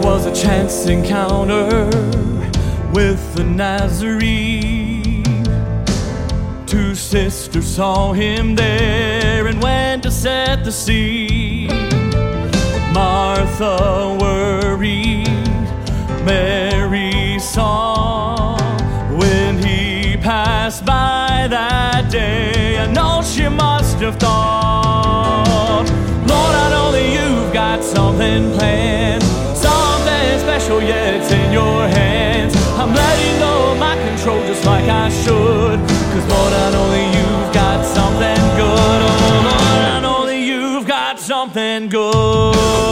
was a chance encounter with the Nazarene. Two sisters saw him there and went to set the scene. Martha worried, Mary saw when he passed by that day. I know she must have thought, Lord, I know that you've got something planned, something special, yeah, it's in your hands. I'm letting go of my control just like I should, 'cause Lord, I know that you've got something good. Oh Lord, I know that you've got something good.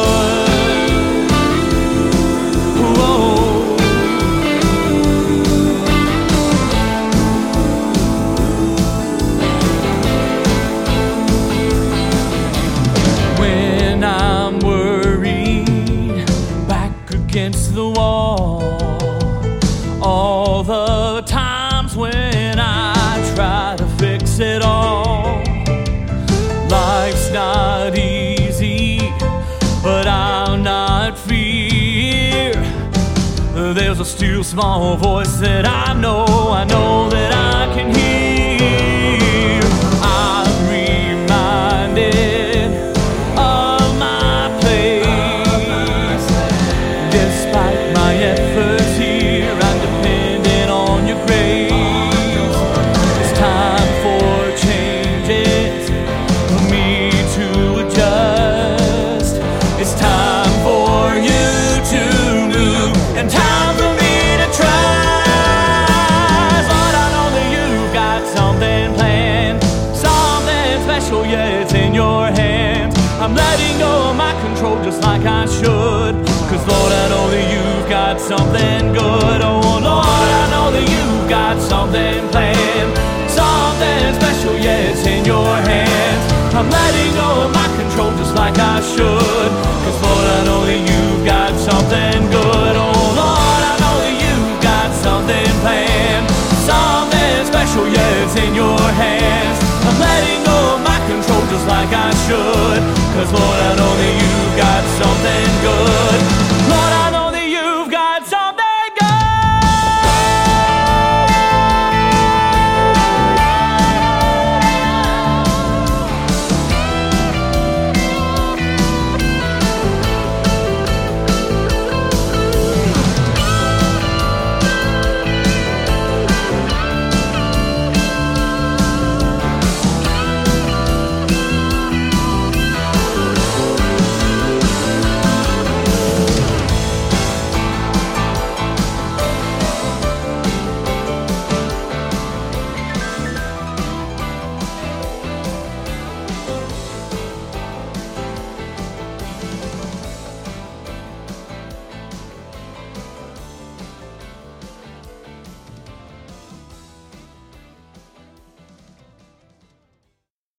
When I'm worried, back against the wall, all the times when I try to fix it all, life's not easy, but I'll not fear. There's a still small voice that I know that I can hear. I'm reminded of my place. Despite my efforts here, I'm depending on your grace. It's time for changes, for me to adjust. It's time for you to move, and time for me to trust. Lord, I know that you've got something planned, something special, yeah, it's in your hands. I'm letting go of my control just like I should, 'cause Lord, I know that you've got something good. Oh Lord, I know that you've got something planned, something special, yeah, it's in your hands. I'm letting go of my control just like I should,